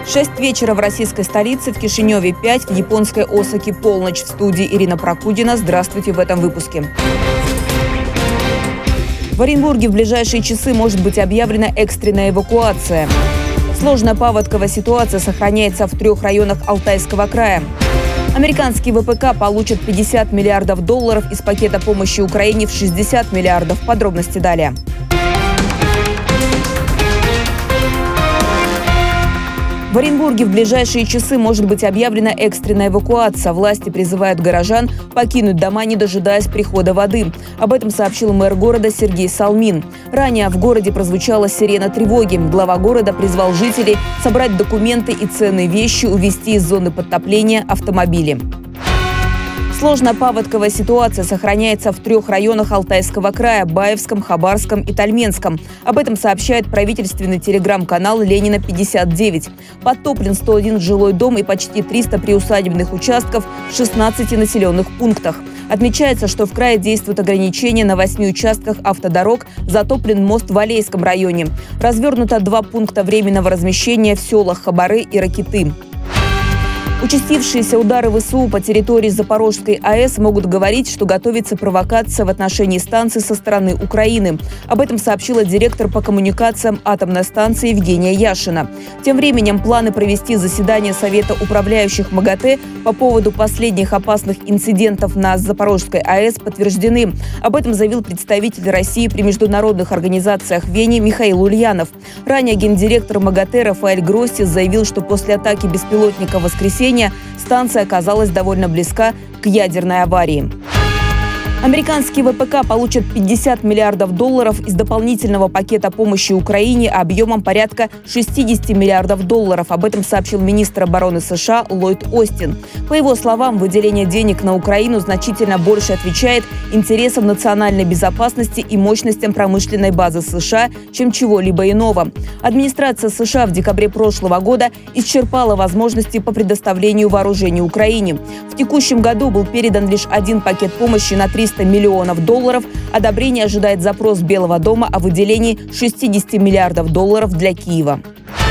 6 вечера в российской столице, в Кишиневе 5, в японской Осаке полночь. В студии Ирина Прокудина. Здравствуйте в этом выпуске. В Оренбурге в ближайшие часы может быть объявлена экстренная эвакуация. Сложная паводковая ситуация сохраняется в 3 районах Алтайского края. Американские ВПК получат $50 миллиардов из пакета помощи Украине в 60 миллиардов. Подробности далее. В Оренбурге в ближайшие часы может быть объявлена экстренная эвакуация. Власти призывают горожан покинуть дома, не дожидаясь прихода воды. Об этом сообщил мэр города Сергей Салмин. Ранее в городе прозвучала сирена тревоги. Глава города призвал жителей собрать документы и ценные вещи, увезти из зоны подтопления автомобили. Сложная паводковая ситуация сохраняется в 3 районах Алтайского края – Баевском, Хабарском и Тальменском. Об этом сообщает правительственный телеграм-канал «Ленина 59». Подтоплен 101 жилой дом и почти 300 приусадебных участков в 16 населенных пунктах. Отмечается, что в крае действуют ограничения на 8 участках автодорог, затоплен мост в Алейском районе. Развернуто 2 пункта временного размещения в селах Хабары и Ракиты. Участившиеся удары ВСУ по территории Запорожской АЭС могут говорить, что готовится провокация в отношении станции со стороны Украины. Об этом сообщила директор по коммуникациям атомной станции Евгения Яшина. Тем временем планы провести заседание Совета управляющих МАГАТЭ по поводу последних опасных инцидентов на Запорожской АЭС подтверждены. Об этом заявил представитель России при международных организациях в Вене Михаил Ульянов. Ранее гендиректор МАГАТЭ Рафаэль Гроссис заявил, что после атаки беспилотника в воскресенье станция оказалась довольно близка к ядерной аварии. Американские ВПК получат $50 миллиардов из дополнительного пакета помощи Украине объемом порядка $60 миллиардов. Об этом сообщил министр обороны США Ллойд Остин. По его словам, выделение денег на Украину значительно больше отвечает интересам национальной безопасности и мощностям промышленной базы США, чем чего-либо иного. Администрация США в декабре прошлого года исчерпала возможности по предоставлению вооружений Украине. В текущем году был передан лишь один пакет помощи на $300 миллионов. Одобрение ожидает запрос Белого дома о выделении $60 миллиардов для Киева.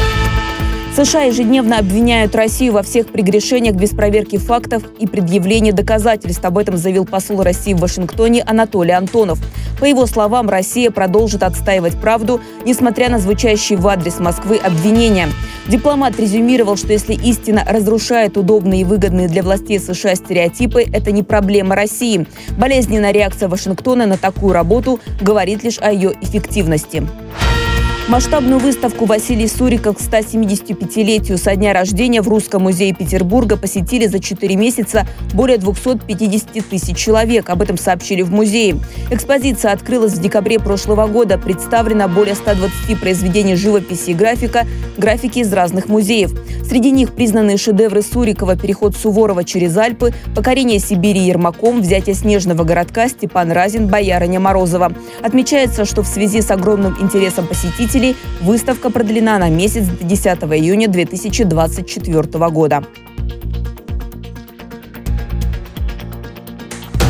США ежедневно обвиняют Россию во всех прегрешениях без проверки фактов и предъявления доказательств. Об этом заявил посол России в Вашингтоне Анатолий Антонов. По его словам, Россия продолжит отстаивать правду, несмотря на звучащие в адрес Москвы обвинения. Дипломат резюмировал, что если истина разрушает удобные и выгодные для властей США стереотипы, это не проблема России. Болезненная реакция Вашингтона на такую работу говорит лишь о ее эффективности. Масштабную выставку Василия Сурика к 175-летию со дня рождения в Русском музее Петербурга посетили за 4 месяца более 250 тысяч человек. Об этом сообщили в музее. Экспозиция открылась в декабре прошлого года. Представлено более 120 произведений живописи и графики из разных музеев. Среди них признанные шедевры Сурикова «Переход Суворова через Альпы», «Покорение Сибири Ермаком», «Взятие снежного городка», «Степан Разин», «Боярыня Морозова». Отмечается, что в связи с огромным интересом посетителей выставка продлена на месяц до 10 июня 2024 года.